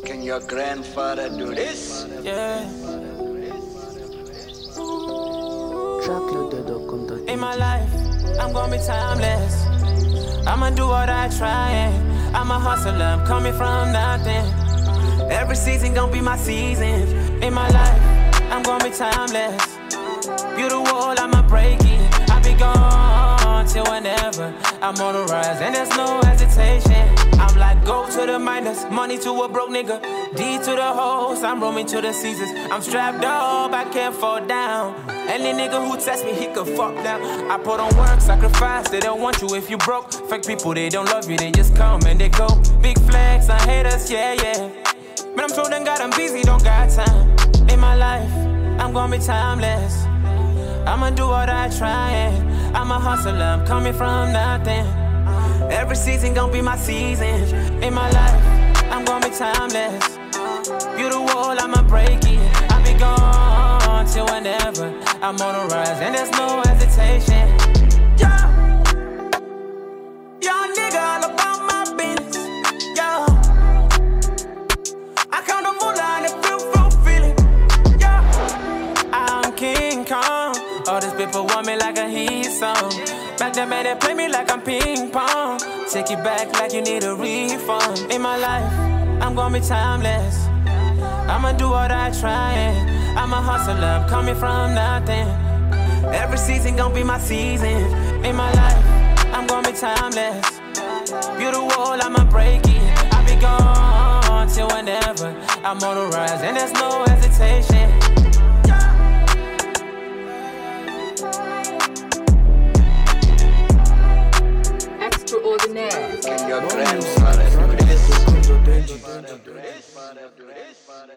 Can your grandfather do this? Yeah. Trackloaded.com.au. In my life, I'm gonna be timeless. I'ma do what I try and I'm a hustler, I'm coming from nothing. Every season gonna be my season. In my life, I'm gonna be timeless. You the wall, I'ma break it. I be gone till whenever I'm on the rise and there's no hesitation. I'm like go to the minus, money to a broke nigga. D to the hoes, I'm roaming to the seasons. I'm strapped up, I can't fall down. Any nigga who test me, he could fuck down. I put on work, sacrifice, they don't want you if you broke. Fake people, they don't love you, they just come and they go. Big flex, I hate us, yeah, yeah. But I'm told them God I'm busy, don't got time. In my life, I'm gonna be timeless. I'ma do what I try and I'm a hustler, I'm coming from nothing. Every season gon' be my season. In my life, I'm gonna be timeless. You the wall, I'ma break it. I be gone till whenever I'm on the rise and there's no hesitation. Yeah, young nigga all about my business. Yeah, I count the moolah and it feel fulfilling. Yeah, I'm King Kong. All these people want me like a heat song. Back then, man, they play me like I'm ping pong. Take it back like you need a refund. In my life, I'm gonna be timeless. I'ma do what I try and I'm a hustler, I'm coming from nothing. Every season gon' be my season. In my life, I'm gonna be timeless. You the wall, I'ma break it. I be gone till whenever I'm on the rise and there's no hesitation. Can your grandfather do this?